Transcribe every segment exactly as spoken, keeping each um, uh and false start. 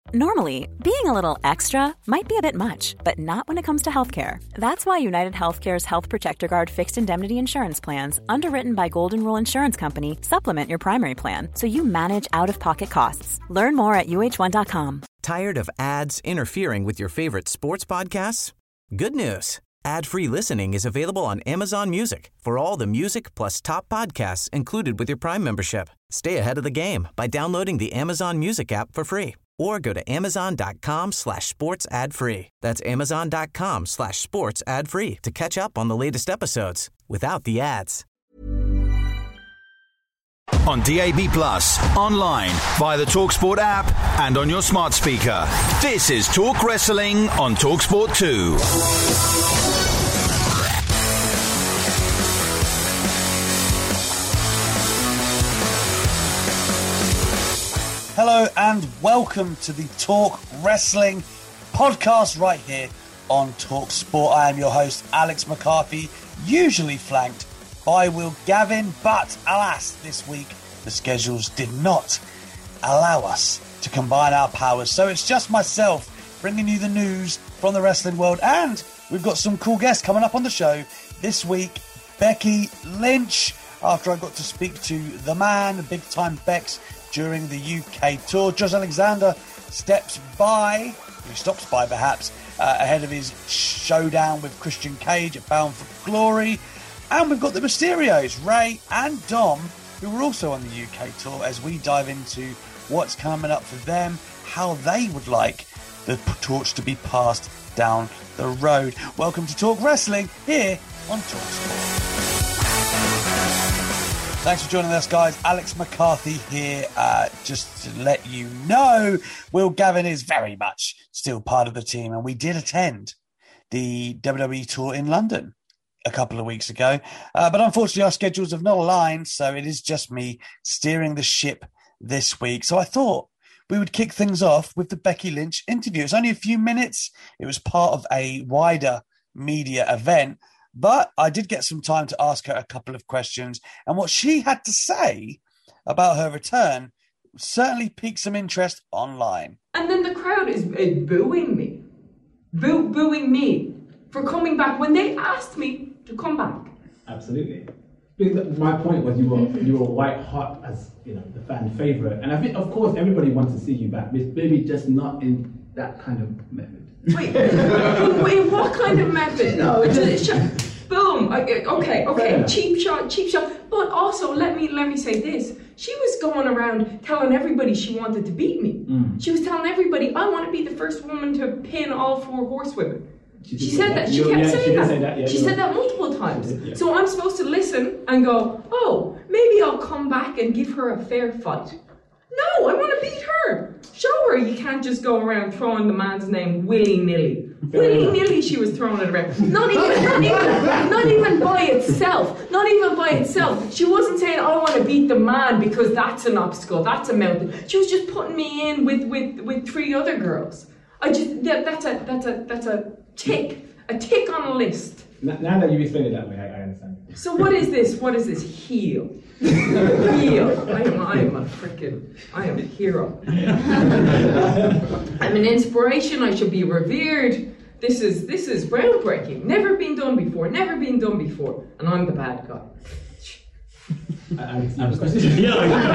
Normally, being a little extra might be a bit much, but not when it comes to healthcare. That's why United Healthcare's Health Protector Guard fixed indemnity insurance plans, underwritten by Golden Rule Insurance Company, supplement your primary plan so you manage out-of-pocket costs. Learn more at U H one dot com. Tired of ads interfering with your favorite sports podcasts? Good news. Ad-free listening is available on Amazon Music for all the music plus top podcasts included with your Prime membership. Stay ahead of the game by downloading the Amazon Music app for free or go to amazon.com slash sports ad free. That's amazon.com slash sports ad free to catch up on the latest episodes without the ads. On D A B Plus, online, via the TalkSport app and on your smart speaker. This is Talk Wrestling on TalkSport two. Hello and welcome to the Talk Wrestling podcast right here on Talk Sport. I am your host, Alex McCarthy, usually flanked by Will Gavin, but alas, this week the schedules did not allow us to combine our powers. So it's just myself bringing you the news from the wrestling world, and we've got some cool guests coming up on the show this week. Becky Lynch, after I got to speak to the man, big time Bex, during the U K tour. Josh Alexander steps by, he stops by perhaps, uh, ahead of his showdown with Christian Cage at Bound for Glory. And we've got the Mysterios, Ray and Dom, who were also on the U K tour, as we dive into what's coming up for them, how they would like the torch to be passed down the road. Welcome to Talk Wrestling here on TalkSport. Thanks for joining us, guys. Alex McCarthy here. Uh, just to let you know, Will Gavin is very much still part of the team, and we did attend the W W E tour in London a couple of weeks ago. Uh, but unfortunately, our schedules have not aligned, so it is just me steering the ship this week. So I thought we would kick things off with the Becky Lynch interview. It's only a few minutes. It was part of a wider media event. But I did get some time to ask her a couple of questions, and what she had to say about her return certainly piqued some interest online. And then the crowd is, is booing me, Boo, booing me for coming back when they asked me to come back. Absolutely. Because my point was you were you were white hot as you know the fan favorite, and I think of course everybody wants to see you back, but maybe just not in that kind of method. Wait, wait, what kind of method? No, just, boom. Okay, okay, cheap shot, cheap shot. But also, let me let me say this: she was going around telling everybody she wanted to beat me. Mm. She was telling everybody, "I want to be the first woman to pin all four horsewomen." She, she said that. that. She You're, kept yeah, saying she that. Say that. Yeah, she said right. that multiple times. Did, yeah. So I'm supposed to listen and go, "Oh, maybe I'll come back and give her a fair fight." No, I want to beat her. Show her you can't just go around throwing the man's name willy-nilly. Willy-nilly she was throwing it around. Not even, not even, not even by itself. Not even by itself. She wasn't saying, I want to beat the man because that's an obstacle, that's a mountain. She was just putting me in with, with, with three other girls. I just, that, that's a, that's a, that's a tick. A tick on a list. Now that you explain it that way, I, I understand. So what is this? What is this? Heel. Heel. I am, I am a freaking, I am a hero. I'm an inspiration. I should be revered. This is, this is groundbreaking. Never been done before. Never been done before. And I'm the bad guy. I, I, yeah,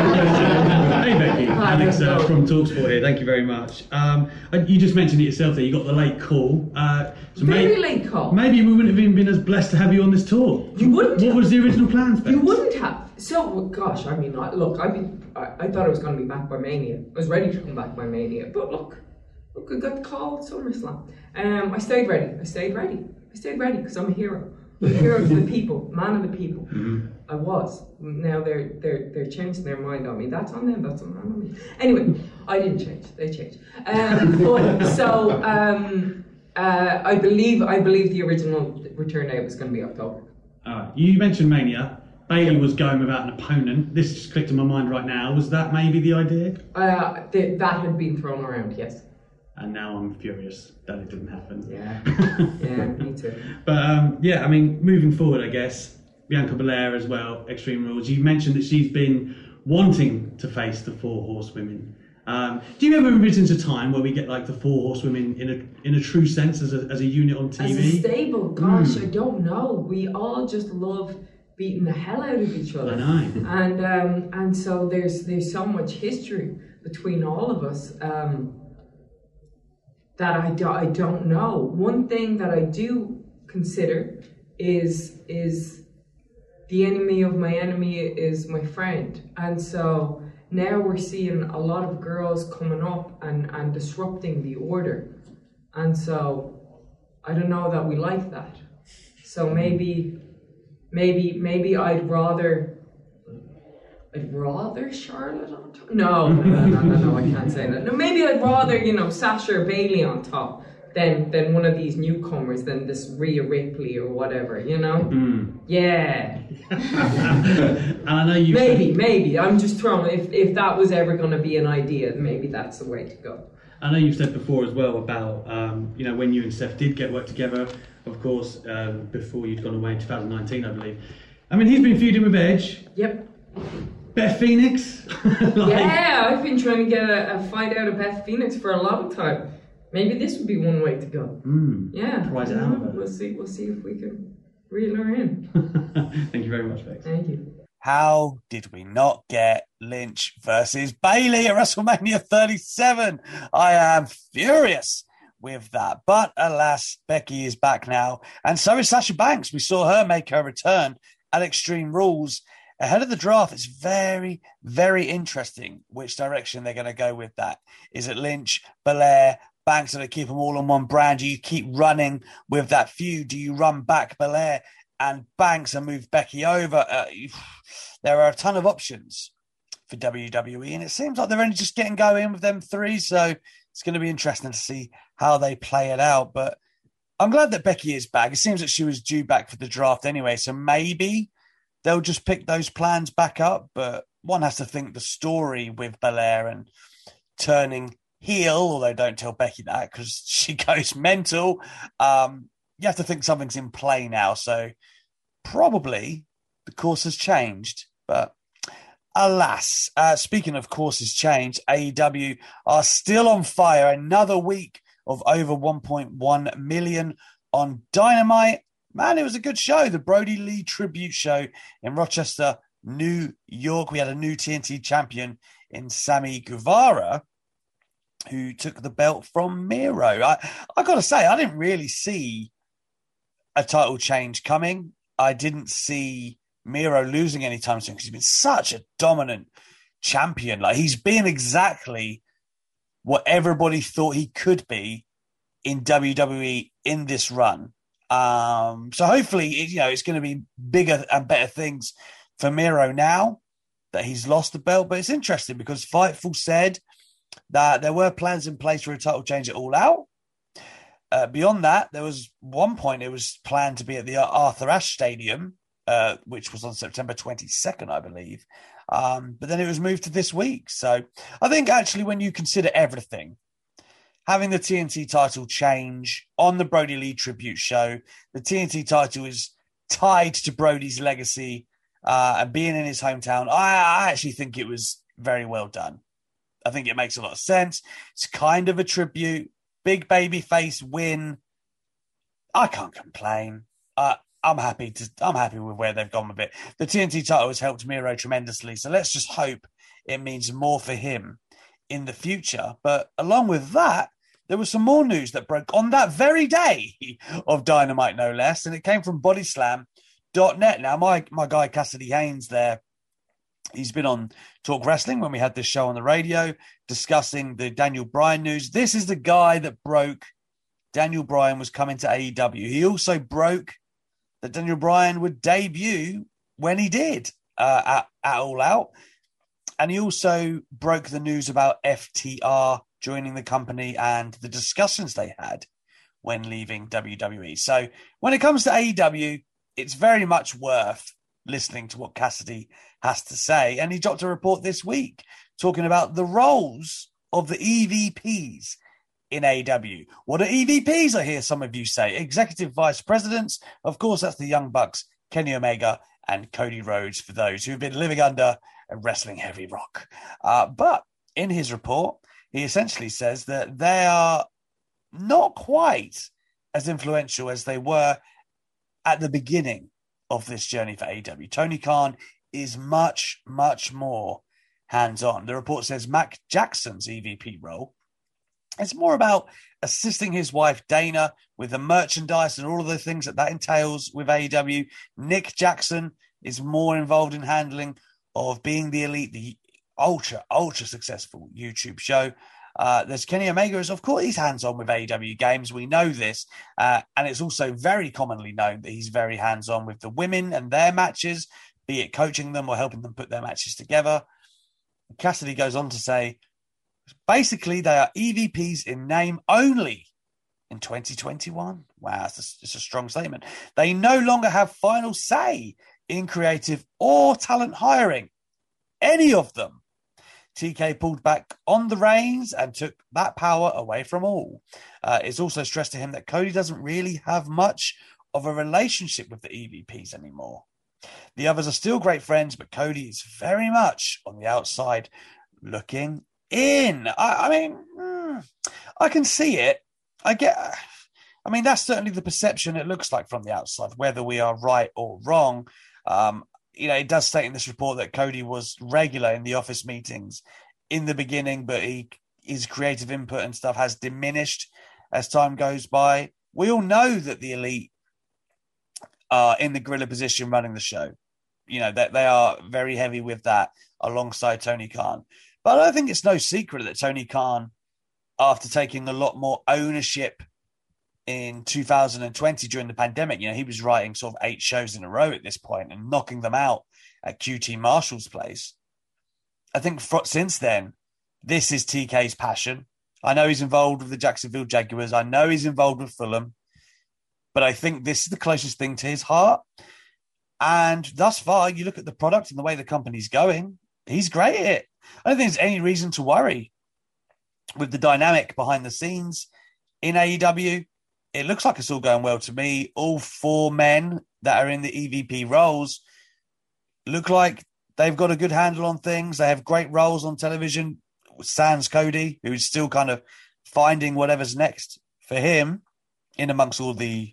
I, hey Becky, Hi, Alex uh, from TalkSport here. Thank you very much. Um, you just mentioned it yourself there. You got the late call. Uh, so very maybe, late call. Maybe we wouldn't have even been as blessed to have you on this tour. You wouldn't. What have. was the original plans? Bex? You wouldn't have. So well, gosh, I mean, I, look, I, be, I I thought I was going to be back by Mania. I was ready to come back by Mania, but look, look, I got the call at SummerSlam. Um, I stayed ready. I stayed ready. I stayed ready because I'm a hero. I'm a hero to the people, man of the people. Mm-hmm. I was. Now they're they're they're changing their mind on me. That's on them. That's on me. Anyway, I didn't change. They changed. Um, but so um, uh, I believe I believe the original return date was going to be October. Uh, you mentioned Mania. Bayley was going without an opponent. This just clicked in my mind right now. Was that maybe the idea? Uh, th- that had been thrown around. Yes. And now I'm furious that it didn't happen. Yeah, yeah, me too. But um, yeah, I mean, moving forward, I guess, Bianca Belair as well, Extreme Rules. You mentioned that she's been wanting to face the four horsewomen. Um, do you ever envisage a time where we get like the four horsewomen in a in a true sense as a as a unit on T V? As a stable, gosh, mm. I don't know. We all just love beating the hell out of each other. I know. And um, and so there's there's so much history between all of us um, that I do, I don't know. One thing that I do consider is is the enemy of my enemy is my friend, and so. Now we're seeing a lot of girls coming up and, and disrupting the order. And so I don't know that we like that. So maybe maybe maybe I'd rather I'd rather Charlotte on top. No, no, no, no, no, no, I can't say that. No, maybe I'd rather, you know, Sasha or Bailey on top than than one of these newcomers, than this Rhea Ripley or whatever, you know? Mm. Yeah. And I know you maybe, maybe. I'm just throwing, if, if that was ever going to be an idea, maybe that's the way to go. I know you've said before as well about, um, you know, when you and Steph did get work together, of course, um, before you'd gone away in twenty nineteen, I believe. I mean, he's been feuding with Edge. Yep. Beth Phoenix. Like, yeah, I've been trying to get a, a fight out of Beth Phoenix for a long time. Maybe this would be one way to go. Mm. Yeah. Prize it out. We'll see. We'll see if we can reel her in. Thank you very much, Bex. Thank you. How did we not get Lynch versus Bailey at WrestleMania thirty-seven? I am furious with that. But alas, Becky is back now. And so is Sasha Banks. We saw her make her return at Extreme Rules. Ahead of the draft, it's very, very interesting which direction they're going to go with that. Is it Lynch, Belair, Banks, do they keep them all on one brand? Do you keep running with that feud? Do you run back Belair and Banks and move Becky over? Uh, there are a ton of options for W W E, and it seems like they're only just getting going with them three, so it's going to be interesting to see how they play it out. But I'm glad that Becky is back. It seems that she was due back for the draft anyway, so maybe they'll just pick those plans back up. But one has to think the story with Belair and turning heel, although don't tell Becky that because she goes mental. Um, you have to think something's in play now. So probably the course has changed. But alas, uh, speaking of courses changed, A E W are still on fire. Another week of over one point one million on Dynamite. Man, it was a good show. The Brody Lee tribute show in Rochester, New York. We had a new T N T champion in Sammy Guevara, who took the belt from Miro. I, I got to say, I didn't really see a title change coming. I didn't see Miro losing anytime soon because he's been such a dominant champion. Like, he's been exactly what everybody thought he could be in W W E in this run. Um, so hopefully, you know, it's going to be bigger and better things for Miro now that he's lost the belt. But it's interesting because Fightful said that there were plans in place for a title change at All Out. Uh, beyond that, there was one point it was planned to be at the Arthur Ashe Stadium, uh, which was on September twenty-second, I believe. Um, but then it was moved to this week. So I think actually when you consider everything, having the T N T title change on the Brody Lee tribute show, the T N T title is tied to Brody's legacy uh, and being in his hometown, I, I actually think it was very well done. I think it makes a lot of sense. It's kind of a tribute. Big baby face win. I can't complain. Uh, I'm happy to. I'm happy with where they've gone with it. The T N T title has helped Miro tremendously, so let's just hope it means more for him in the future. But along with that, there was some more news that broke on that very day of Dynamite, no less, and it came from Bodyslam dot net. Now, my my guy Cassidy Haynes there, he's been on Talk Wrestling when we had this show on the radio discussing the Daniel Bryan news. This is the guy that broke Daniel Bryan was coming to A E W. He also broke that Daniel Bryan would debut when he did uh, at, at All Out. And he also broke the news about F T R joining the company and the discussions they had when leaving W W E. So when it comes to A E W, it's very much worth listening to what Cassidy has to say. And he dropped a report this week talking about the roles of the E V Ps in A E W. What are E V Ps, I hear some of you say? Executive Vice Presidents. Of course, that's the Young Bucks, Kenny Omega and Cody Rhodes, for those who've been living under a wrestling heavy rock. Uh, but in his report, he essentially says that they are not quite as influential as they were at the beginning of this journey for A E W. Tony Khan is much, much more hands-on. The report says Mac Jackson's E V P role is more about assisting his wife Dana with the merchandise and all of the things that that entails with A E W. Nick Jackson is more involved in handling of Being the Elite, the ultra, ultra successful YouTube show. Uh, there's Kenny Omega, as of course he's hands-on with A E W games. We know this. Uh, and it's also very commonly known that he's very hands-on with the women and their matches, be it coaching them or helping them put their matches together. Cassidy goes on to say, basically, they are E V Ps in name only in twenty twenty-one. Wow, it's a, it's a strong statement. They no longer have final say in creative or talent hiring. Any of them. T K pulled back on the reins and took that power away from all. Uh, it's also stressed to him that Cody doesn't really have much of a relationship with the E V Ps anymore. The others are still great friends, but Cody is very much on the outside looking in. I, I mean, mm, I can see it. I get, I mean, that's certainly the perception it looks like from the outside, whether we are right or wrong. Um, you know, it does state in this report that Cody was regular in the office meetings in the beginning, but he, his creative input and stuff has diminished as time goes by. We all know that the Elite are in the gorilla position running the show. You know, that they are very heavy with that alongside Tony Khan. But I think it's no secret that Tony Khan, after taking a lot more ownership in two thousand twenty during the pandemic, you know, he was writing sort of eight shows in a row at this point and knocking them out at Q T Marshall's place. I think for, since then, this is T K's passion. I know he's involved with the Jacksonville Jaguars. I know he's involved with Fulham. But I think this is the closest thing to his heart. And thus far, you look at the product and the way the company's going, he's great at it. I don't think there's any reason to worry with the dynamic behind the scenes in A E W. It looks like it's all going well to me. All four men that are in the E V P roles look like they've got a good handle on things. They have great roles on television. Sans Cody, who's still kind of finding whatever's next for him in amongst all the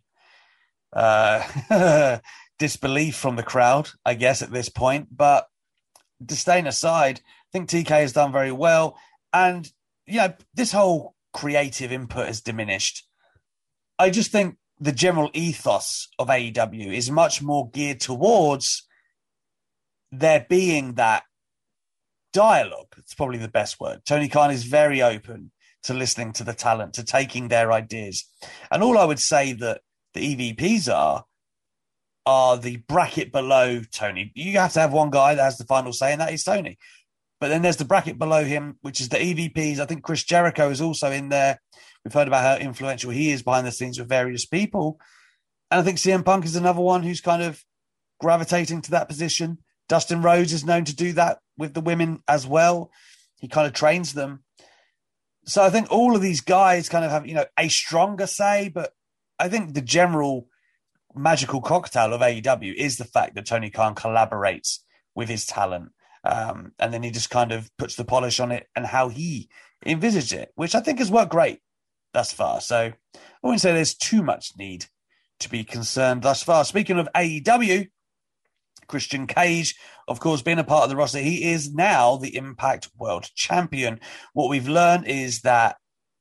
uh, disbelief from the crowd, I guess, at this point. But disdain aside, I think T K has done very well. And, you know, this whole creative input has diminished. I just think the general ethos of A E W is much more geared towards there being that dialogue. It's probably the best word. Tony Khan is very open to listening to the talent, to taking their ideas. And all I would say that the E V Ps are, are the bracket below Tony. You have to have one guy that has the final say, and that is Tony. But then there's the bracket below him, which is the E V Ps. I think Chris Jericho is also in there. We've heard about how influential he is behind the scenes with various people. And I think C M Punk is another one who's kind of gravitating to that position. Dustin Rhodes is known to do that with the women as well. He kind of trains them. So I think all of these guys kind of have, you know, a stronger say, but I think the general magical cocktail of A E W is the fact that Tony Khan collaborates with his talent. Um, and then he just kind of puts the polish on it and how he envisaged it, which I think has worked great thus far. So I wouldn't say there's too much need to be concerned thus far. Speaking of A E W, Christian Cage, of course, being a part of the roster, he is now the Impact World Champion. What we've learned is that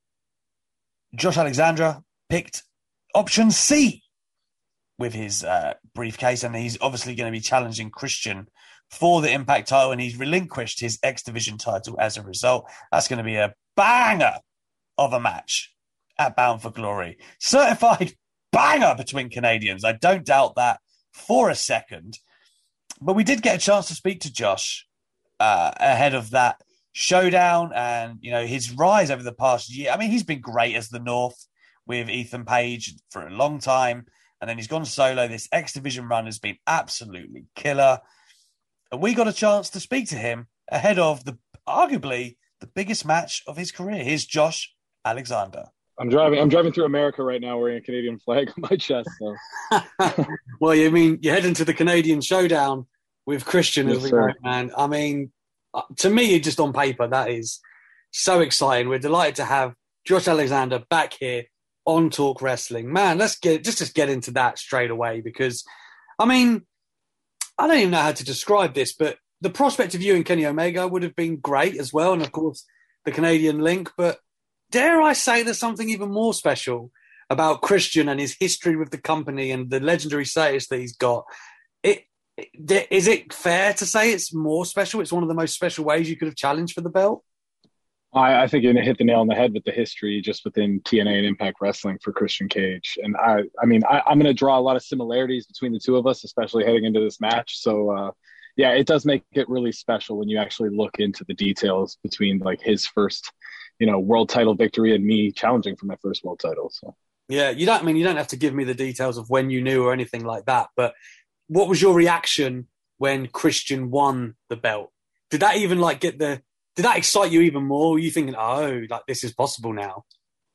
Josh Alexander picked option C with his uh, briefcase, and he's obviously going to be challenging Christian for the Impact title, and he's relinquished his X Division title as a result. That's going to be a banger of a match at Bound for Glory. Certified banger between Canadians. I don't doubt that for a second. But we did get a chance to speak to Josh uh, ahead of that showdown and, you know, his rise over the past year. I mean, he's been great as the North with Ethan Page for a long time. And then he's gone solo. This X Division run has been absolutely killer. And we got a chance to speak to him ahead of the arguably the biggest match of his career. Here's Josh Alexander. I'm driving. I'm driving through America right now, wearing a Canadian flag on my chest. So. Well, you mean you're heading to the Canadian showdown with Christian, yes, as we sir. know, man. I mean, to me, just on paper, that is So exciting. We're delighted to have Josh Alexander back here on Talk Wrestling. Man, let's get just, just get into that straight away because, I mean, I don't even know how to describe this, but the prospect of you and Kenny Omega would have been great as well. And, of course, the Canadian link. But dare I say there's something even more special about Christian and his history with the company and the legendary status that he's got. It, it, is it fair to say it's more special? It's one of the most special ways you could have challenged for the belt? I, I think you hit the nail on the head with the history just within T N A and Impact Wrestling for Christian Cage. And I, I mean, I, I'm going to draw a lot of similarities between the two of us, especially heading into this match. So, uh, yeah, it does make it really special when you actually look into the details between like his first, you know, world title victory and me challenging for my first world title. So, yeah, you don't I mean you don't have to give me the details of when you knew or anything like that. But what was your reaction when Christian won the belt? Did that even like get the Did that excite you even more? Were you thinking, oh, like this is possible now?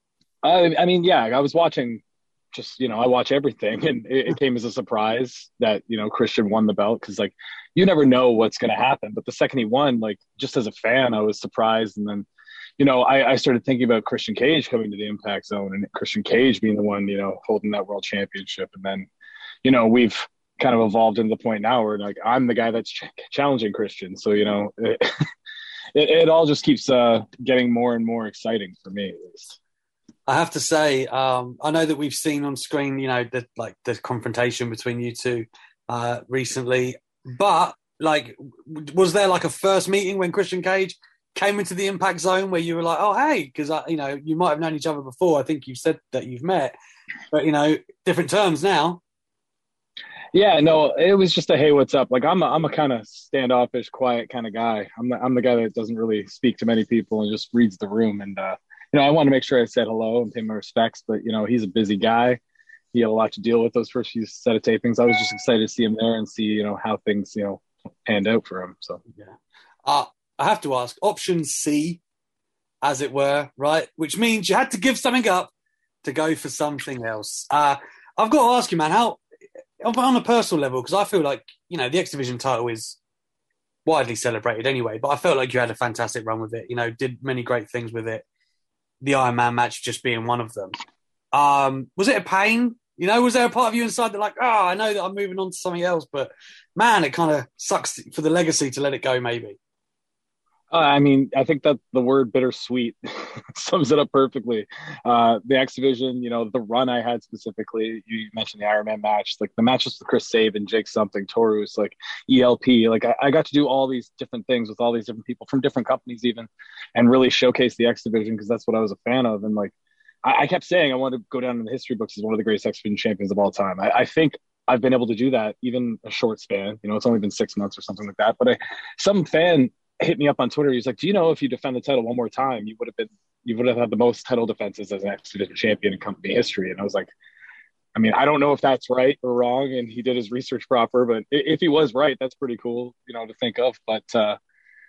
I, I mean, yeah, I was watching just, you know, I watch everything. And it, it came as a surprise that, you know, Christian won the belt because, like, you never know what's going to happen. But the second he won, like, just as a fan, I was surprised. And then, you know, I, I started thinking about Christian Cage coming to the Impact Zone and Christian Cage being the one, you know, holding that world championship. And then, you know, we've kind of evolved into the point now where, like, I'm the guy that's ch- challenging Christian. So, you know, it, It, it all just keeps uh, getting more and more exciting for me, at least. I have to say, um, I know that we've seen on screen, you know, the, like the confrontation between you two uh, recently. But like, was there like a first meeting when Christian Cage came into the Impact Zone where you were like, oh, hey, because you know you might have known each other before. I think you've said that you've met, but you know, different terms now. Yeah, no, it was just a hey, what's up? Like I'm a, I'm a kind of standoffish, quiet kind of guy. I'm the, I'm the guy that doesn't really speak to many people and just reads the room. And uh, you know, I wanted to make sure I said hello and pay my respects. But you know, he's a busy guy. He had a lot to deal with those first few set of tapings. I was just excited to see him there and see you know how things you know panned out for him. So yeah, uh, I have to ask option C, as it were, right? Which means you had to give something up to go for something else. Uh, I've got to ask you, man, how. On a personal level, because I feel like, you know, the X Division title is widely celebrated anyway, but I felt like you had a fantastic run with it, you know, did many great things with it. The Iron Man match just being one of them. Um, was it a pain? You know, was there a part of you inside that like, oh, I know that I'm moving on to something else, but man, it kind of sucks for the legacy to let it go maybe. Uh, I mean, I think that the word bittersweet sums it up perfectly. Uh, the X Division, you know, the run I had specifically, you mentioned the Iron Man match, like the matches with Chris Sabin, Jake Something, Taurus, like E L P. Like I, I got to do all these different things with all these different people from different companies even and really showcase the X Division because that's what I was a fan of. And like, I, I kept saying I wanted to go down in the history books as one of the greatest X Division champions of all time. I, I think I've been able to do that, even a short span. You know, it's only been six months or something like that. But I, some fan hit me up on Twitter. He's like, do you know if you defend the title one more time, you would have been, you would have had the most title defenses as an X Division champion in company history. And I was like, I mean, I don't know if that's right or wrong. And he did his research proper, but if he was right, that's pretty cool, you know, to think of. But uh,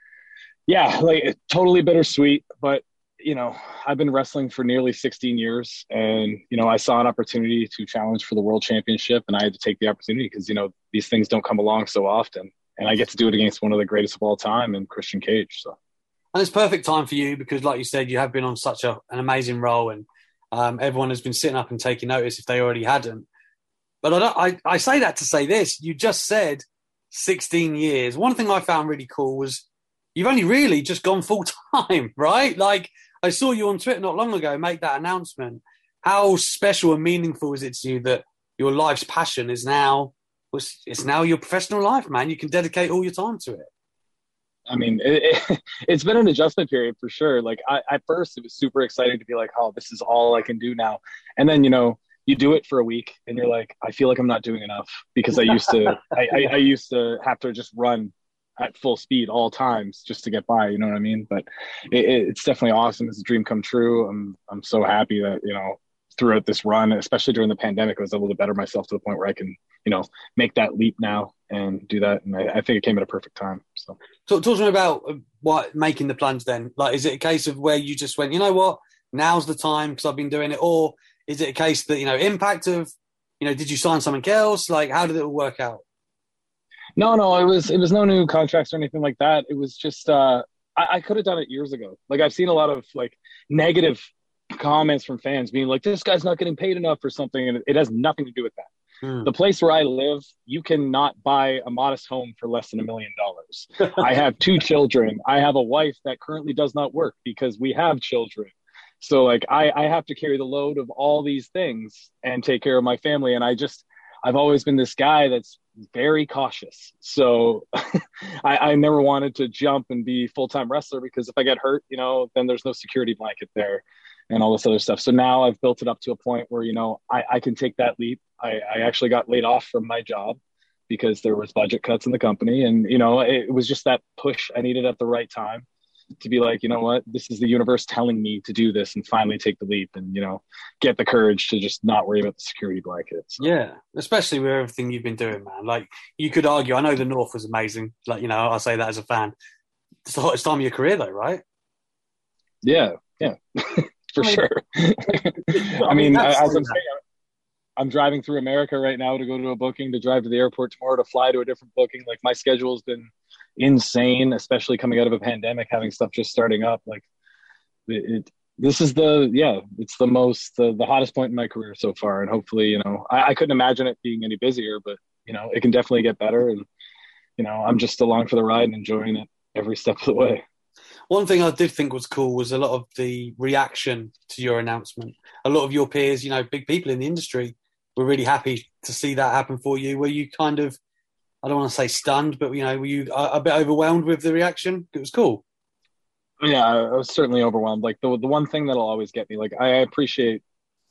yeah, like totally bittersweet. But, you know, I've been wrestling for nearly sixteen years and, you know, I saw an opportunity to challenge for the world championship and I had to take the opportunity because, you know, these things don't come along so often. And I get to do it against one of the greatest of all time in Christian Cage. So, and it's perfect time for you because, like you said, you have been on such a, an amazing role, and um, everyone has been sitting up and taking notice if they already hadn't. But I, don't, I, I say that to say this: you just said sixteen years. One thing I found really cool was you've only really just gone full time, right? Like I saw you on Twitter not long ago make that announcement. How special and meaningful is it to you that your life's passion is now? It's now your professional life, man. You can dedicate all your time to it. I mean, it, it, it's been an adjustment period for sure. Like I, at first it was super exciting to be like, oh, this is all I can do now. And then, you know, you do it for a week and you're like, I feel like I'm not doing enough because I used to, I, I, I used to have to just run at full speed all times just to get by. You know what I mean? But it, it's definitely awesome. It's a dream come true. I'm, I'm so happy that, you know, throughout this run, especially during the pandemic, I was able to better myself to the point where I can, you know, make that leap now and do that. And I, I think it came at a perfect time. So talk, talk to me about what making the plunge then. Like, is it a case of where you just went, you know what, now's the time because I've been doing it? Or is it a case that, you know, impact of, you know, did you sign something else? Like, how did it all work out? No, no, it was, it was no new contracts or anything like that. It was just, uh, I, I could have done it years ago. Like I've seen a lot of like negative comments from fans being like, this guy's not getting paid enough or something. And it has nothing to do with that. Hmm. The place where I live, you cannot buy a modest home for less than a million dollars. I have two children. I have a wife that currently does not work because we have children. So like I, I have to carry the load of all these things and take care of my family. And I just, I've always been this guy that's very cautious. So I, I never wanted to jump and be full-time wrestler because if I get hurt, you know, then there's no security blanket there and all this other stuff. So now I've built it up to a point where, you know, I, I can take that leap. I, I actually got laid off from my job because there was budget cuts in the company. And, you know, it, it was just that push I needed at the right time to be like, you know what, this is the universe telling me to do this and finally take the leap and, you know, get the courage to just not worry about the security blankets. So. Yeah, especially with everything you've been doing, man. Like, you could argue, I know the North was amazing. Like, you know, I say that as a fan. It's the hottest time of your career, though, right? Yeah, yeah, for I mean, sure. I mean, I, as I'm saying, I'm driving through America right now to go to a booking, to drive to the airport tomorrow, to fly to a different booking. Like, my schedule has been insane, especially coming out of a pandemic, having stuff just starting up. Like it, it this is the yeah it's the most the, the hottest point in my career so far, and hopefully, you know, I, I couldn't imagine it being any busier, but you know, it can definitely get better, and you know, I'm just along for the ride and enjoying it every step of the way. One thing I did think was cool was a lot of the reaction to your announcement. A lot of your peers, you know, big people in the industry, were really happy to see that happen for you. Were you kind of, I don't want to say stunned, but, you know, were you a, a bit overwhelmed with the reaction? It was cool. Yeah, I was certainly overwhelmed. Like, the the one thing that'll always get me, like, I appreciate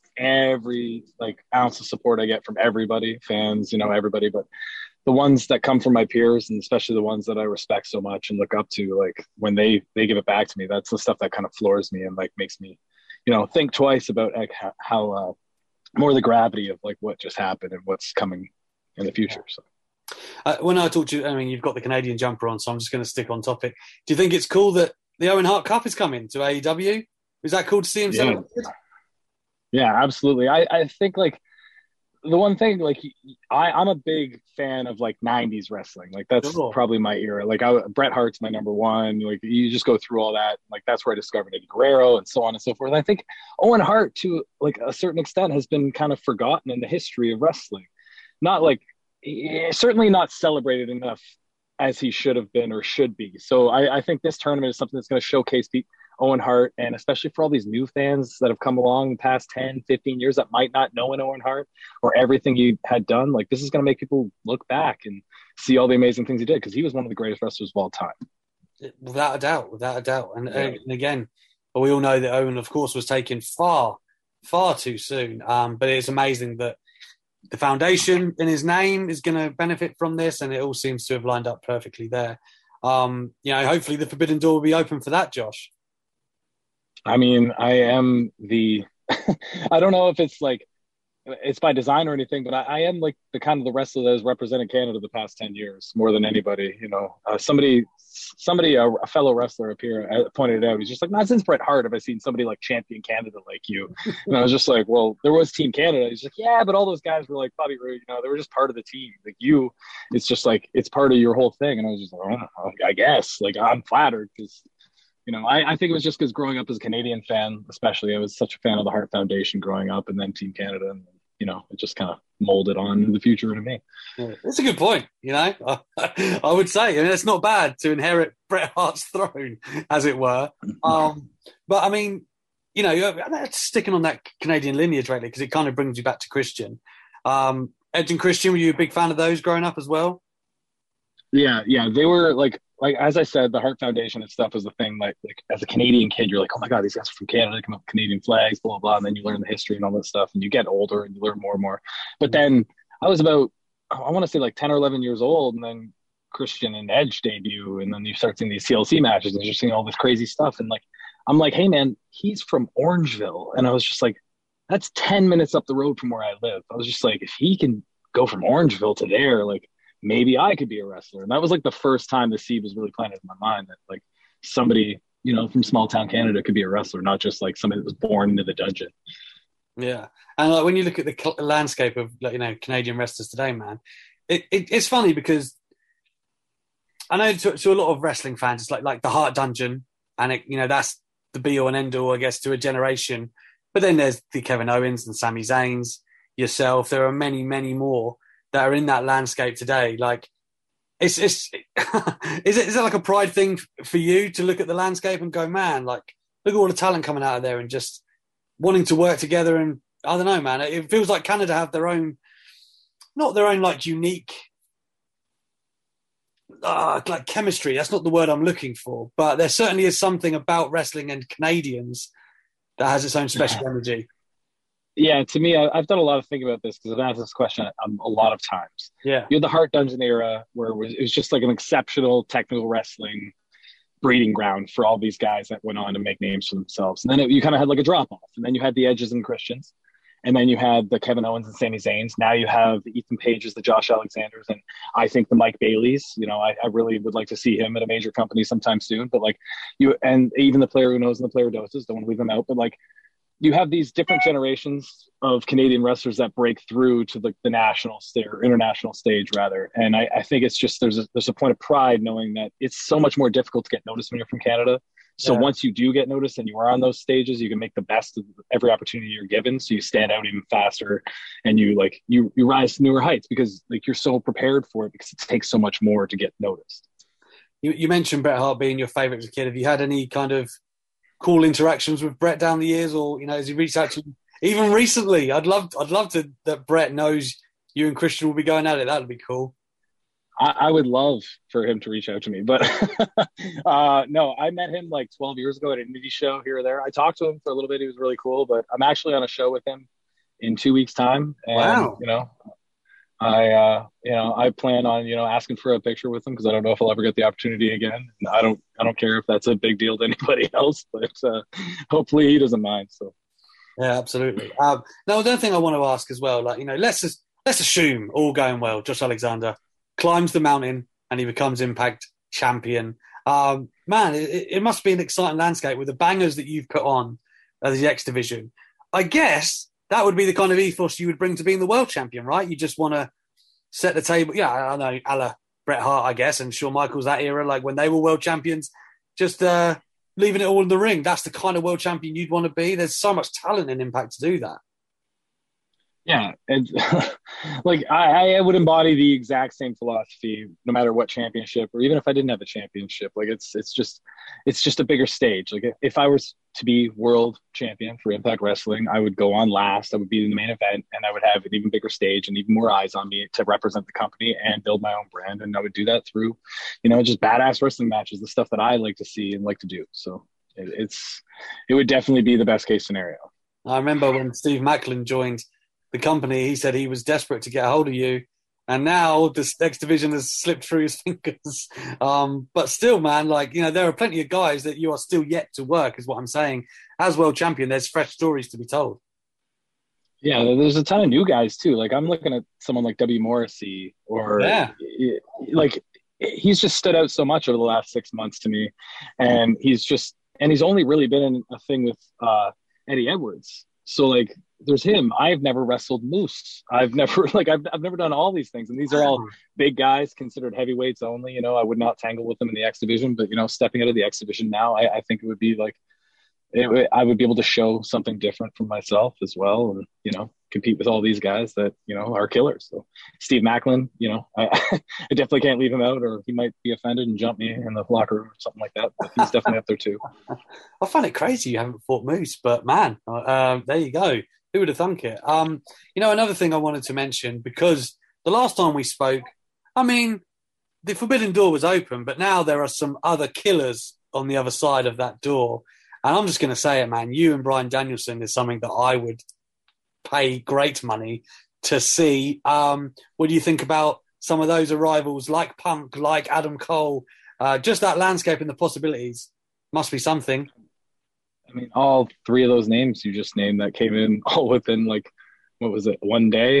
every, like, ounce of support I get from everybody, fans, you know, everybody. But the ones that come from my peers, and especially the ones that I respect so much and look up to, like, when they, they give it back to me, that's the stuff that kind of floors me and, like, makes me, you know, think twice about, like, how, how uh, more the gravity of, like, what just happened and what's coming in the future, so. Uh, when I talk to you, I mean, you've got the Canadian jumper on, so I'm just going to stick on topic. Do you think it's cool that the Owen Hart Cup is coming to A E W? Is that cool to see him yeah. celebrated? Yeah, absolutely. I, I think, like, the one thing, like, I, I'm a big fan of, like, nineties wrestling. Like, that's cool. Probably my era. Like, I, Bret Hart's my number one. Like, you just go through all that. Like, that's where I discovered Eddie Guerrero and so on and so forth. And I think Owen Hart, to, like, a certain extent, has been kind of forgotten in the history of wrestling. Not, like, certainly not celebrated enough as he should have been or should be. So I, I think this tournament is something that's going to showcase the Owen Hart, and especially for all these new fans that have come along the past ten, fifteen years that might not know an Owen Hart or everything he had done. Like, this is going to make people look back and see all the amazing things he did, because he was one of the greatest wrestlers of all time. Without a doubt, without a doubt. And, yeah. and again, we all know that Owen, of course, was taken far, far too soon. Um, but it's amazing that the foundation in his name is going to benefit from this, and it all seems to have lined up perfectly there. Um, you know, hopefully the Forbidden Door will be open for that, Josh. I mean, I am the I don't know if it's like it's by design or anything, but I, I am like the kind of the wrestler that has represented Canada the past ten years more than anybody. You know, uh, somebody, somebody, a, a fellow wrestler up here uh, pointed it out. He's just like, not since Bret Hart have I seen somebody like champion Canada like you. And I was just like, well, there was Team Canada. He's like, yeah, but all those guys were like Bobby Roode. You know, they were just part of the team. Like you, it's just like it's part of your whole thing. And I was just like, oh, I guess. Like, I'm flattered because. You know, I, I think it was just because growing up as a Canadian fan, especially, I was such a fan of the Hart Foundation growing up, and then Team Canada, and you know, it just kind of molded on in the future to me. Yeah, that's a good point. You know, I would say, I mean, it's not bad to inherit Bret Hart's throne, as it were. Um, but I mean, you know, sticking on that Canadian lineage, right? Because it kind of brings you back to Christian. Um, Edge and Christian, were you a big fan of those growing up as well? Yeah, yeah, they were like. Like, as I said, the Hart Foundation and stuff was the thing. Like, like, as a Canadian kid, you're like, oh, my God, these guys are from Canada. They come up with Canadian flags, blah, blah, blah. And then you learn the history and all that stuff. And you get older and you learn more and more. But then I was about, I want to say like ten or eleven years old. And then Christian and Edge debut. And then you start seeing these T L C matches and you're seeing all this crazy stuff. And, like, I'm like, hey, man, he's from Orangeville. And I was just like, that's ten minutes up the road from where I live. I was just like, if he can go from Orangeville to there, like, maybe I could be a wrestler. And that was like the first time the seed was really planted in my mind that like somebody, you know, from small town Canada could be a wrestler, not just like somebody that was born into the dungeon. Yeah. And like when you look at the cl- landscape of, like, you know, Canadian wrestlers today, man, it, it, it's funny because I know to, to a lot of wrestling fans, it's like like the Heart Dungeon, and it, you know that's the be all and end all, I guess, to a generation. But then there's the Kevin Owens and Sami Zayns, yourself. There are many, many more that are in that landscape today. Like, it's it's is it is it like a pride thing for you to look at the landscape and go, man, like look at all the talent coming out of there and just wanting to work together? And I don't know, man, it feels like Canada have their own, not their own like unique. Uh, like chemistry, that's not the word I'm looking for, but there certainly is something about wrestling and Canadians that has its own special yeah. energy. Yeah, to me, I, I've done a lot of thinking about this because I've asked this question um, a lot of times. Yeah, you had the Heart Dungeon era where it was, it was just like an exceptional technical wrestling breeding ground for all these guys that went on to make names for themselves. And then it, you kind of had like a drop off, and then you had the Edges and Christians. And then you had the Kevin Owens and Sami Zayns. Now you have the Ethan Pages, the Josh Alexanders, and I think the Mike Baileys. You know, I, I really would like to see him at a major company sometime soon. But like you, and even the Player Who Knows and the Player Doses, don't want to leave them out. But like you have these different generations of Canadian wrestlers that break through to the, the national stage or international stage rather. And I, I think it's just there's a, there's a point of pride knowing that it's so much more difficult to get noticed when you're from Canada. So yeah. once you do get noticed and you are on those stages, you can make the best of every opportunity you're given. So you stand out even faster, and you like you you rise to newer heights because like you're so prepared for it because it takes so much more to get noticed. You, you mentioned Bret Hart being your favorite as a kid. Have you had any kind of cool interactions with Bret down the years, or you know, has he reached out to you even recently? I'd love I'd love to that Bret knows you and Christian will be going at it. That'd be cool. I, I would love for him to reach out to me, but uh, no, I met him like twelve years ago at an indie show here or there. I talked to him for a little bit. He was really cool, but I'm actually on a show with him in two weeks time. And, wow. You know, I, uh, you know, I plan on, you know, asking for a picture with him because I don't know if I'll ever get the opportunity again. And I don't, I don't care if that's a big deal to anybody else, but uh, hopefully he doesn't mind. So. Yeah, absolutely. Um, now, the other thing I want to ask as well, like, you know, let's just, let's assume all going well, Josh Alexander climbs the mountain and he becomes Impact champion. Um, man, it, it must be an exciting landscape with the bangers that you've put on uh, the X division. I guess that would be the kind of ethos you would bring to being the world champion, right? You just want to set the table. Yeah, I know, a la Bret Hart, I guess, and Shawn Michaels, that era, like when they were world champions, just uh, leaving it all in the ring. That's the kind of world champion you'd want to be. There's so much talent in Impact to do that. Yeah, and like I, I would embody the exact same philosophy no matter what championship, or even if I didn't have a championship. Like it's it's just it's just a bigger stage. Like if I was to be world champion for Impact Wrestling, I would go on last. I would be in the main event, and I would have an even bigger stage and even more eyes on me to represent the company and build my own brand. And I would do that through, you know, just badass wrestling matches, the stuff that I like to see and like to do. So it, it's it would definitely be the best case scenario. I remember when Steve Macklin joined the company, he said he was desperate to get a hold of you, and now this X division has slipped through his fingers. Um, but still, man, like, you know, there are plenty of guys that you are still yet to work, is what I'm saying. As world champion, there's fresh stories to be told. Yeah, there's a ton of new guys too. Like I'm looking at someone like W. Morrissey, or yeah. like he's just stood out so much over the last six months to me, and he's just and he's only really been in a thing with uh, Eddie Edwards. So like, there's him. I've never wrestled Moose. I've never like I've I've never done all these things, and these are all big guys considered heavyweights only. You know, I would not tangle with them in the X division, but you know, stepping out of the X division now, I, I think it would be like it, I would be able to show something different from myself as well, and you know, compete with all these guys that you know are killers. So Steve Macklin, you know, I, I definitely can't leave him out, or he might be offended and jump me in the locker room or something like that. But he's definitely up there too. I find it crazy you haven't fought Moose, but man, uh, there you go. Who would have thunk it? Um, you know, another thing I wanted to mention, because the last time we spoke, I mean, the Forbidden Door was open, but now there are some other killers on the other side of that door. And I'm just going to say it, man. You and Bryan Danielson is something that I would pay great money to see. Um, what do you think about some of those arrivals, like Punk, like Adam Cole? Uh, just that landscape and the possibilities must be something. I mean, all three of those names you just named that came in all within like, what was it, one day?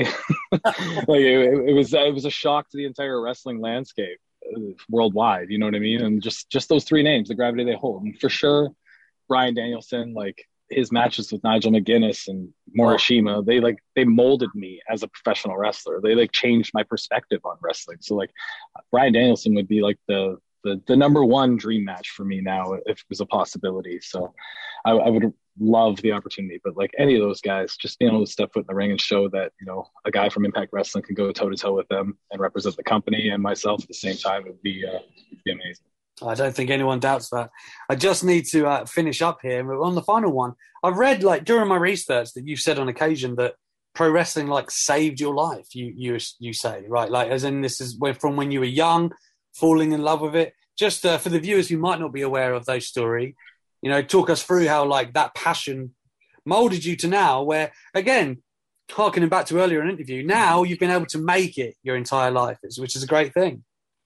like it, it was, it was a shock to the entire wrestling landscape uh, worldwide. You know what I mean? And just, just those three names, the gravity they hold, and for sure, Bryan Danielson, like his matches with Nigel McGuinness and Morishima, they like they molded me as a professional wrestler. They like changed my perspective on wrestling. So like Bryan Danielson would be like the the, the number one dream match for me now if it was a possibility. So I, I would love the opportunity. But like any of those guys, just being able to step foot in the ring and show that, you know, a guy from Impact Wrestling can go toe to toe with them and represent the company and myself at the same time would be uh, would be amazing. I don't think anyone doubts that. I just need to uh, finish up here. But on the final one, I've read, like, during my research that you've said on occasion that pro wrestling, like, saved your life, you you you say, right? Like, as in this is where, from when you were young, falling in love with it. Just uh, for the viewers who might not be aware of those story, you know, talk us through how, like, that passion molded you to now where, again, harkening back to earlier in an interview, now you've been able to make it your entire life, which is a great thing.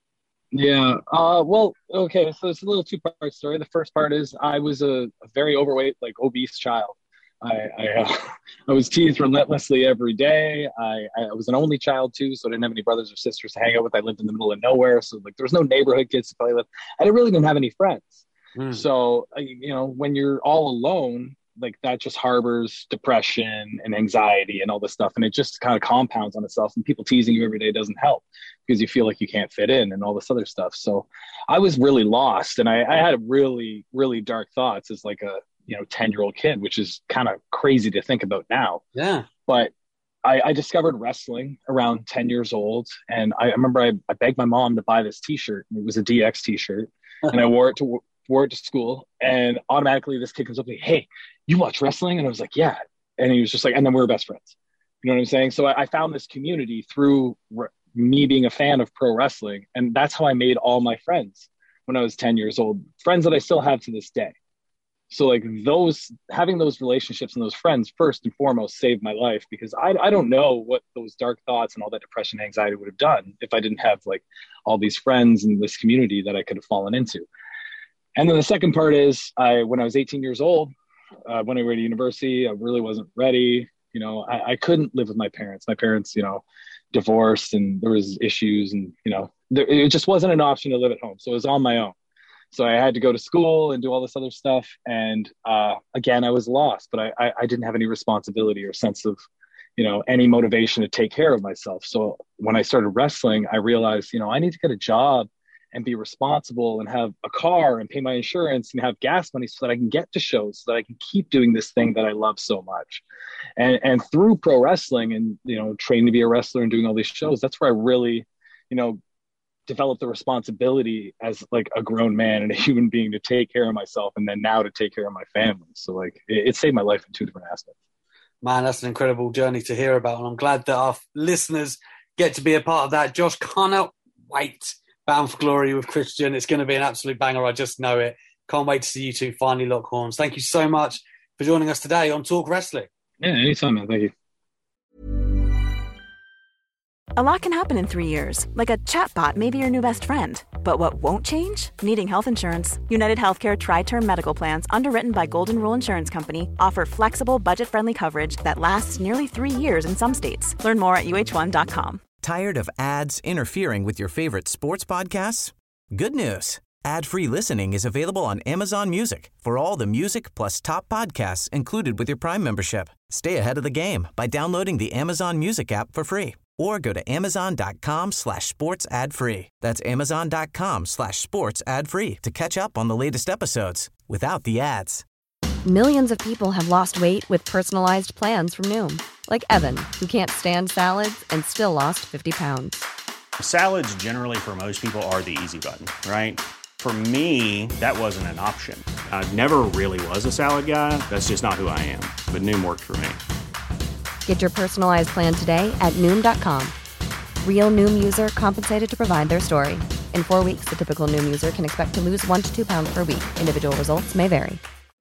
Yeah. Uh, well, okay. So it's a little two-part story. The first part is I was a, a very overweight, like obese child. I I, uh, I was teased relentlessly every day. I, I was an only child too, so I didn't have any brothers or sisters to hang out with. I lived in the middle of nowhere, so like there was no neighborhood kids to play with. I really didn't have any friends. Mm. So you know, when you're all alone, like that just harbors depression and anxiety and all this stuff. And it just kind of compounds on itself, and people teasing you every day doesn't help because you feel like you can't fit in and all this other stuff. So I was really lost, and I, I had really, really dark thoughts as like a, you know, ten year old kid, which is kind of crazy to think about now. Yeah. But I, I discovered wrestling around ten years old. And I, I remember I, I begged my mom to buy this t-shirt. It was a D X t-shirt and I wore it to wore it to school, and automatically this kid comes up to me, "Hey, you watch wrestling?" And I was like, "Yeah." And he was just like, and then we were best friends. You know what I'm saying? So I, I found this community through re- me being a fan of pro wrestling. And that's how I made all my friends when I was ten years old, friends that I still have to this day. So like those, having those relationships and those friends first and foremost saved my life, because I, I don't know what those dark thoughts and all that depression and anxiety would have done if I didn't have like all these friends and this community that I could have fallen into. And then the second part is I, when I was eighteen years old, uh, when I went to university, I really wasn't ready. You know, I, I couldn't live with my parents. My parents, you know, divorced, and there was issues, and, you know, there, it just wasn't an option to live at home. So it was on my own. So I had to go to school and do all this other stuff. And uh, again, I was lost, but I, I, I didn't have any responsibility or sense of, you know, any motivation to take care of myself. So when I started wrestling, I realized, you know, I need to get a job and be responsible and have a car and pay my insurance and have gas money so that I can get to shows, so that I can keep doing this thing that I love so much. And and through pro wrestling and, you know, training to be a wrestler and doing all these shows, that's where I really, you know, developed the responsibility as like a grown man and a human being to take care of myself, and then now to take care of my family. So like it, it saved my life in two different aspects. Man, that's an incredible journey to hear about. And I'm glad that our listeners get to be a part of that. Josh, cannot wait. Bound for Glory with Christian. It's going to be an absolute banger. I just know it. Can't wait to see you two finally lock horns. Thank you so much for joining us today on Talk Wrestling. Yeah, anytime, man. Thank you. A lot can happen in three years, like a chatbot may be your new best friend. But what won't change? Needing health insurance. United Healthcare Tri-Term Medical Plans, underwritten by Golden Rule Insurance Company, offer flexible, budget-friendly coverage that lasts nearly three years in some states. Learn more at U H one dot com. Tired of ads interfering with your favorite sports podcasts? Good news. Ad-free listening is available on Amazon Music for all the music plus top podcasts included with your Prime membership. Stay ahead of the game by downloading the Amazon Music app for free, or go to amazon.com slash sports ad free. That's amazon.com slash sports ad free to catch up on the latest episodes without the ads. Millions of people have lost weight with personalized plans from Noom. Like Evan, who can't stand salads and still lost fifty pounds. Salads generally for most people are the easy button, right? For me, that wasn't an option. I never really was a salad guy. That's just not who I am. But Noom worked for me. Get your personalized plan today at Noom dot com. Real Noom user compensated to provide their story. In four weeks, the typical Noom user can expect to lose one to two pounds per week. Individual results may vary.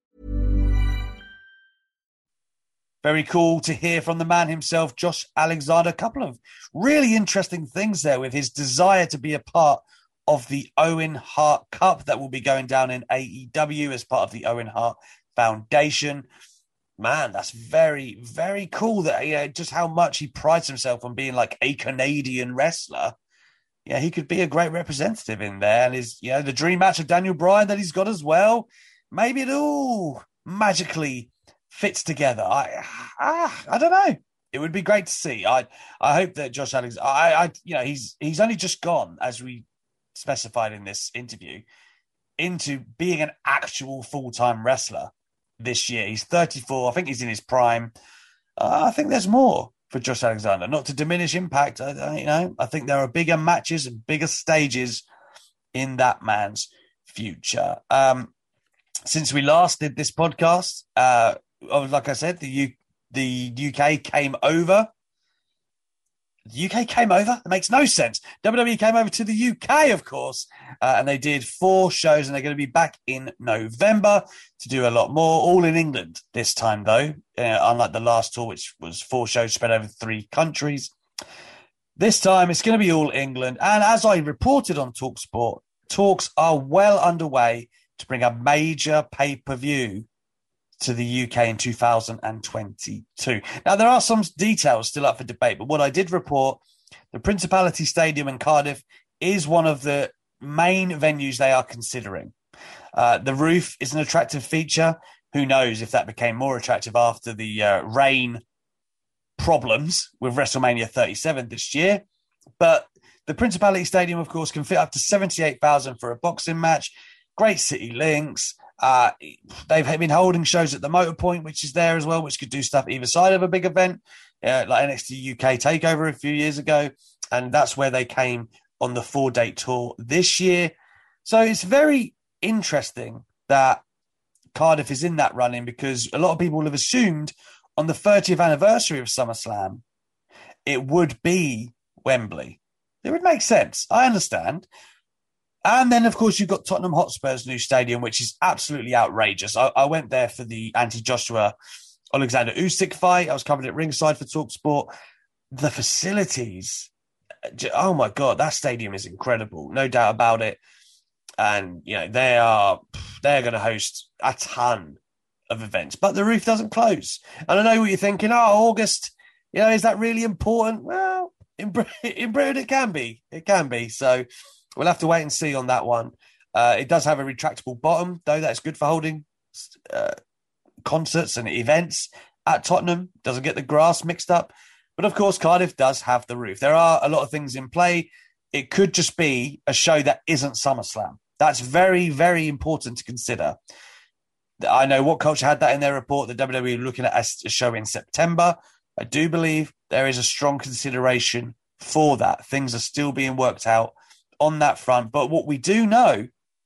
Very cool to hear from the man himself, Josh Alexander. A couple of really interesting things there with his desire to be a part of the Owen Hart Cup that will be going down in A E W as part of the Owen Hart Foundation. Man, that's very, very cool that yeah, just how much he prides himself on being like a Canadian wrestler. Yeah, he could be a great representative in there. And his, you know, the dream match of Daniel Bryan that he's got as well. Maybe it all magically fits together. I, I, I don't know. It would be great to see. I, I hope that Josh Alexander. I, I, you know, he's he's only just gone, as we specified in this interview, into being an actual full-time wrestler this year. He's thirty-four. I think he's in his prime. Uh, I think there's more for Josh Alexander. Not to diminish Impact, I, I, you know, I think there are bigger matches and bigger stages in that man's future. Um, since we last did this podcast, uh, like I said, the U, the U K came over. The U K came over? That makes no sense. W W E came over to the U K, of course, uh, and they did four shows, and they're going to be back in November to do a lot more, all in England this time, though, uh, unlike the last tour, which was four shows spread over three countries. This time, it's going to be all England, and as I reported on TalkSport, talks are well underway to bring a major pay-per-view to the U K in two thousand twenty-two. Now, there are some details still up for debate, but what I did report, the Principality Stadium in Cardiff is one of the main venues they are considering. Uh, the roof is an attractive feature. Who knows if that became more attractive after the uh, rain problems with WrestleMania thirty-seven this year. But the Principality Stadium, of course, can fit up to seventy-eight thousand for a boxing match. Great city links. Uh, they've been holding shows at the Motor Point, which is there as well, which could do stuff either side of a big event, uh, like N X T U K TakeOver a few years ago. And that's where they came on the four-date tour this year. So it's very interesting that Cardiff is in that running, because a lot of people have assumed on the thirtieth anniversary of SummerSlam, it would be Wembley. It would make sense. I understand. And then, of course, you've got Tottenham Hotspur's new stadium, which is absolutely outrageous. I, I went there for the anti-Joshua Alexander Usyk fight. I was covered at ringside for TalkSport. The facilities, oh my God, that stadium is incredible. No doubt about it. And, you know, they are, they're going to host a ton of events, but the roof doesn't close. And I know what you're thinking, oh, August, you know, is that really important? Well, in, in Britain, it can be. It can be. So we'll have to wait and see on that one. Uh, it does have a retractable bottom, though. That's good for holding uh, concerts and events at Tottenham. Doesn't get the grass mixed up. But, of course, Cardiff does have the roof. There are a lot of things in play. It could just be a show that isn't SummerSlam. That's very, very important to consider. I know What Culture had that in their report, that W W E were looking at a show in September. I do believe there is a strong consideration for that. Things are still being worked out on that front. But what we do know,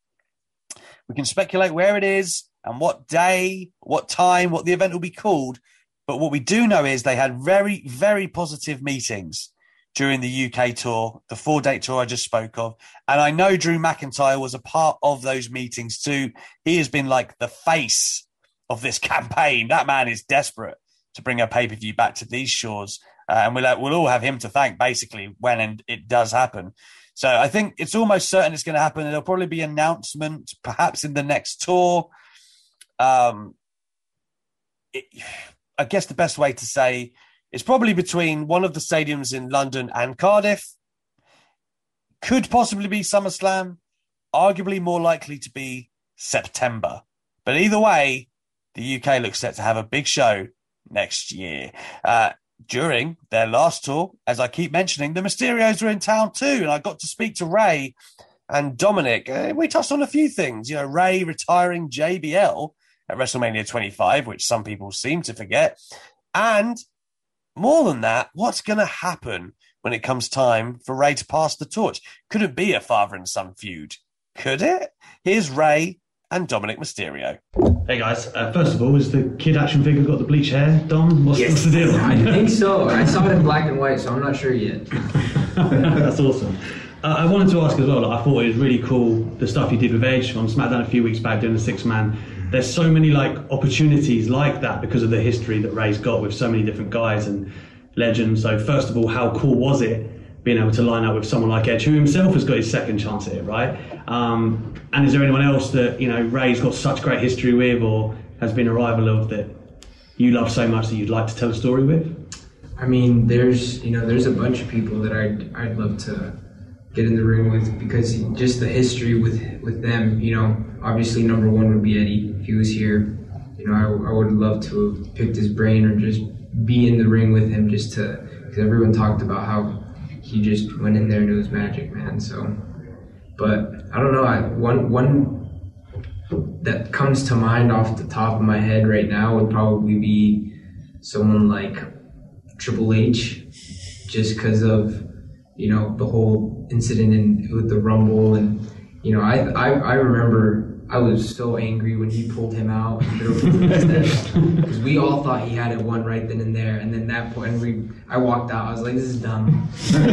we can speculate where it is and what day, what time, what the event will be called. But what we do know is they had very, very positive meetings during the U K tour, the four-date tour I just spoke of. And I know Drew McIntyre was a part of those meetings too. He has been like the face of this campaign. That man is desperate to bring a pay-per-view back to these shores. Uh, and we'll, uh, we'll all have him to thank, basically, when and it does happen. So I think it's almost certain it's going to happen. There'll probably be an announcement, perhaps in the next tour. Um, it, I guess the best way to say it's probably between one of the stadiums in London and Cardiff. Could possibly be SummerSlam. Arguably more likely to be September. But either way, the U K looks set to have a big show next year. Uh, during their last tour, as I keep mentioning, the Mysterios were in town too, and I got to speak to Ray and Dominic. Uh, we touched on a few things. You know, Ray retiring J B L at WrestleMania twenty-five, which some people seem to forget. And more than that, what's going to happen when it comes time for Ray to pass the torch? Could it be a father and son feud? Could it? Here's Ray and Dominic Mysterio. Hey guys, uh, first of all, has the kid action figure got the bleach hair? Dom, what's, yes. what's the deal? I think so. I saw it in black and white, so I'm not sure yet. That's awesome. Uh, I wanted to ask as well, like, I thought it was really cool, the stuff you did with Edge on SmackDown a few weeks back doing the six-man. There's so many like opportunities like that because of the history that Ray's got with so many different guys and legends. So first of all, how cool was it being able to line up with someone like Edge, who himself has got his second chance at it, right? Um, and is there anyone else that, you know, Ray's got such great history with, or has been a rival of, that you love so much that you'd like to tell a story with? I mean, there's, you know, there's a bunch of people that I'd I'd love to get in the ring with, because just the history with with them, you know, obviously number one would be Eddie if he was here. you know, I, I would love to have picked his brain or just be in the ring with him just to, because everyone talked about how he just went in there and it was magic, man. So, but I don't know, I, one, one that comes to mind off the top of my head right now would probably be someone like Triple H, just because of, you know, the whole incident in with the Rumble. And, you know, I, I, I remember I was so angry when he pulled him out because we all thought he had it won right then and there. And then that point, we I walked out. I was like, "This is dumb."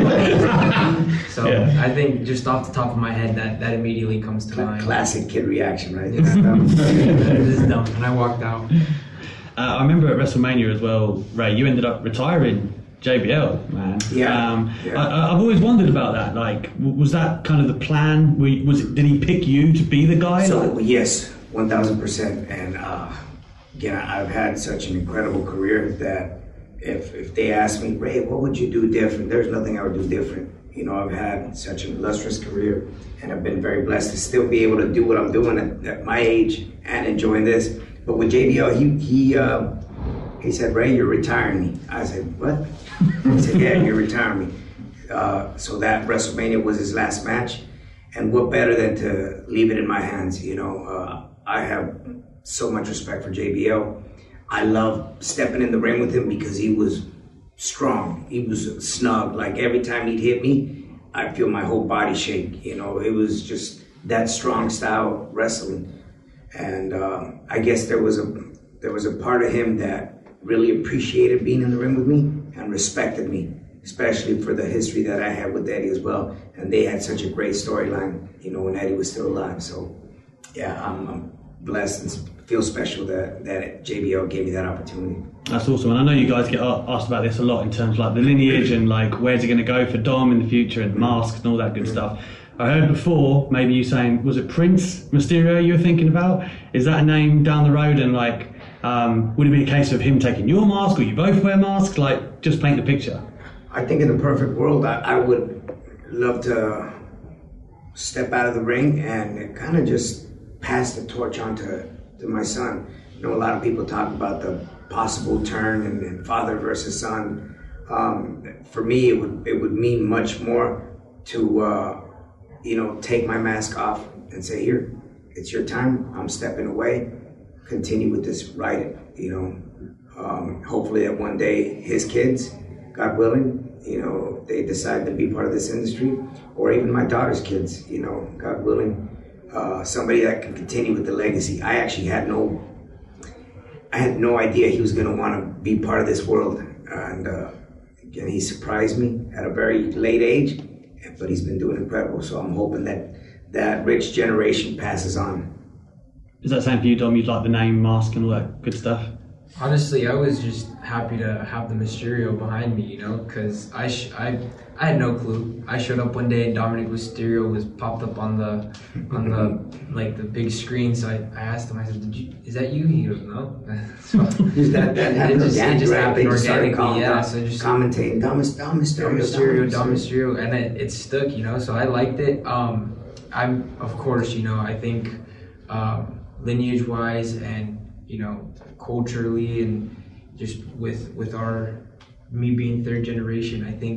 So yeah. I think just off the top of my head, that, that immediately comes to mind. Classic kid reaction, right? This is dumb. This is dumb. And I walked out. Uh, I remember at WrestleMania as well, Ray. You ended up retiring J B L, man. Yeah. Um, yeah. I, I've always wondered about that. Like, was that kind of the plan? Was it? Did he pick you to be the guy? So like? Yes, one thousand percent. And uh, again, I've had such an incredible career that if if they ask me, Ray, what would you do different? There's nothing I would do different. You know, I've had such an illustrious career, and I've been very blessed to still be able to do what I'm doing at, at my age and enjoying this. But with J B L, he he uh, he said, Ray, you're retiring me. I said, what? He said, yeah, you're retiring me. Uh, so that WrestleMania was his last match. And what better than to leave it in my hands? You know, uh, I have so much respect for J B L. I love stepping in the ring with him because he was strong. He was snug. Like every time he'd hit me, I'd feel my whole body shake. You know, it was just that strong style wrestling. And um, I guess there was a there was a part of him that really appreciated being in the ring with me and respected me, especially for the history that I had with Eddie as well. And they had such a great storyline, you know, when Eddie was still alive. So, yeah, I'm, I'm blessed and feel special that, that J B L gave me that opportunity. That's awesome. And I know you guys get asked about this a lot in terms of like the lineage and like where's he going to go for Dom in the future and masks and all that good stuff. I heard before, maybe you saying, was it Prince Mysterio you were thinking about? Is that a name down the road? And like, um, would it be a case of him taking your mask or you both wear masks? Like, just paint the picture. I think in the perfect world, I, I would love to step out of the ring and kind of just pass the torch on to, to my son. You know, a lot of people talk about the possible turn and, and father versus son. Um, for me, it would it would mean much more to, uh, you know, take my mask off and say, here, it's your time. I'm stepping away. Continue with this, write it, you know. Um, hopefully that one day his kids, God willing, you know, they decide to be part of this industry, or even my daughter's kids, you know, God willing, uh, somebody that can continue with the legacy. I actually had no, I had no idea he was going to want to be part of this world. And uh, again, he surprised me at a very late age, but he's been doing incredible. So I'm hoping that that rich generation passes on. Is that the same for you, Dom? You'd like the name, mask, and all that good stuff? Honestly, I was just happy to have the Mysterio behind me, you know, because I, sh- I I had no clue. I showed up one day and Dominic Mysterio was popped up on the on the like the big screen. So I, I asked him, I said, Did you, "Is that you?" He goes, "No." So that, that happened it just, it just right? happened They organically, yeah. So just commentating, Dom Mysterio, Dom Mysterio, Dom Mysterio, and it, it stuck, you know. So I liked it. Um, I'm of course, you know, I think um, lineage-wise and you know culturally and just with with our me being third generation, I think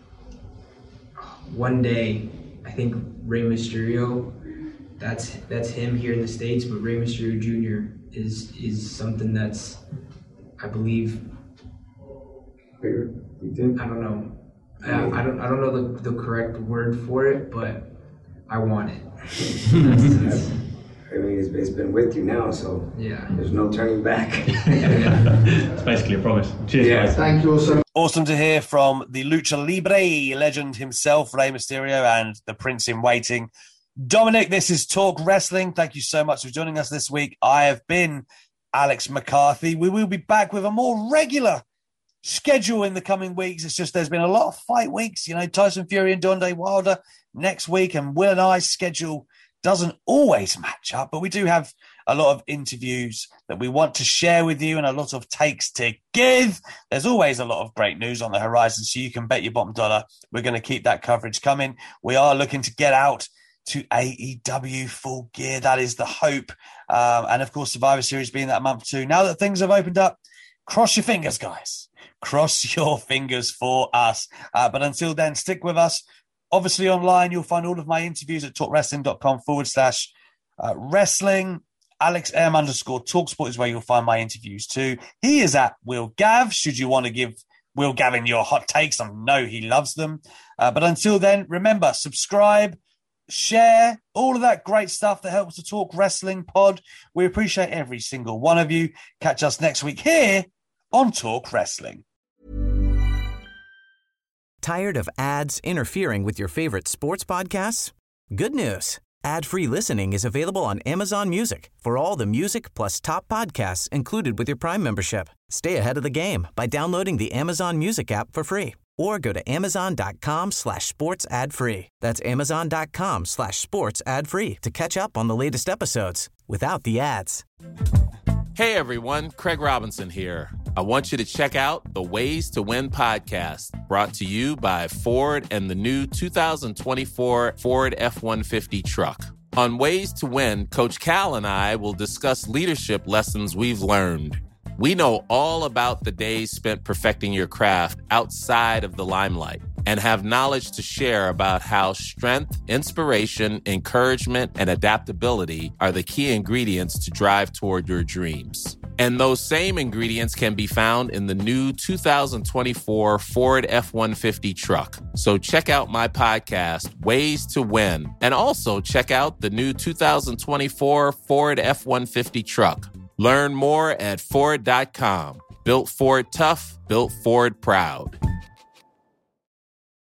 one day I think Rey Mysterio, that's that's him here in the States, but Rey Mysterio Junior is is something that's, I believe, I don't know I, I don't I don't know the, the correct word for it, but I want it. that's, that's, I mean, it's, it's been with you now, so yeah, there's no turning back. It's basically a promise. Cheers, yeah. guys. Thank you also. Awesome to hear from the Lucha Libre legend himself, Rey Mysterio, and the Prince in Waiting, Dominic. This is Talk Wrestling. Thank you so much for joining us this week. I have been Alex McCarthy. We will be back with a more regular schedule in the coming weeks. It's just there's been a lot of fight weeks. You know, Tyson Fury and Deontay Wilder next week, and Will and I's schedule doesn't always match up, but we do have a lot of interviews that we want to share with you and a lot of takes to give. There's always a lot of great news on the horizon, so you can bet your bottom dollar we're going to keep that coverage coming. We are looking to get out to A E W Full Gear. That is the hope. Um, and of course, Survivor Series being that month too. Now that things have opened up, cross your fingers, guys. Cross your fingers for us. Uh, but until then, stick with us. Obviously online, you'll find all of my interviews at talkwrestling.com forward slash uh, wrestling. Alex M underscore Talksport is where you'll find my interviews too. He is at Will Gav, should you want to give Will Gavin your hot takes. I know he loves them. Uh, but until then, remember, subscribe, share, all of that great stuff that helps the Talk Wrestling pod. We appreciate every single one of you. Catch us next week here on Talk Wrestling. Tired of ads interfering with your favorite sports podcasts? Good news. Ad-free listening is available on Amazon Music for all the music plus top podcasts included with your Prime membership. Stay ahead of the game by downloading the Amazon Music app for free or go to amazon.com slash sports ad free. That's amazon.com slash sports ad free to catch up on the latest episodes without the ads. Hey everyone, Craig Robinson here. I want you to check out the Ways to Win podcast, brought to you by Ford and the new two thousand twenty-four Ford F one fifty truck. On Ways to Win, Coach Cal and I will discuss leadership lessons we've learned. We know all about the days spent perfecting your craft outside of the limelight and have knowledge to share about how strength, inspiration, encouragement, and adaptability are the key ingredients to drive toward your dreams. And those same ingredients can be found in the new two thousand twenty-four Ford F one fifty truck. So check out my podcast, Ways to Win, and also check out the new two thousand twenty-four Ford F one fifty truck. Learn more at Ford dot com. Built Ford tough, built Ford proud.